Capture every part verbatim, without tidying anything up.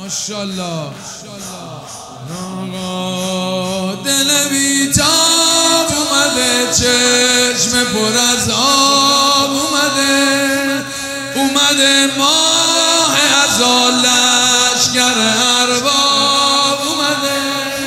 ماشاءالله. آقا دل بیتاب اومده، چشم پر از آب اومده، اومده ماه ازال لشگر ارباب اومده.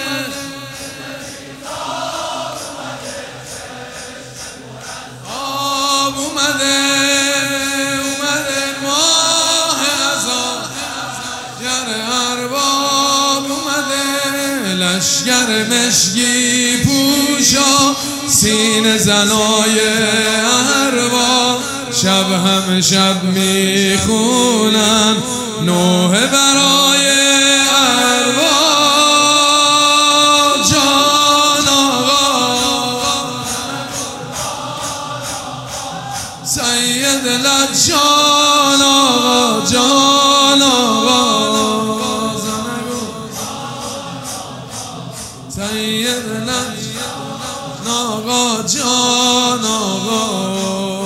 آب اومده، اومده ماه ازال لشگر ارباب اومده. لشگر مشکی پوشا سینه زنای ارباب، شب هم شب میخونن نوحه برای ارباب. جان آقا سید لجان آقا، جان آقا سید لجان آقا، جان آقا.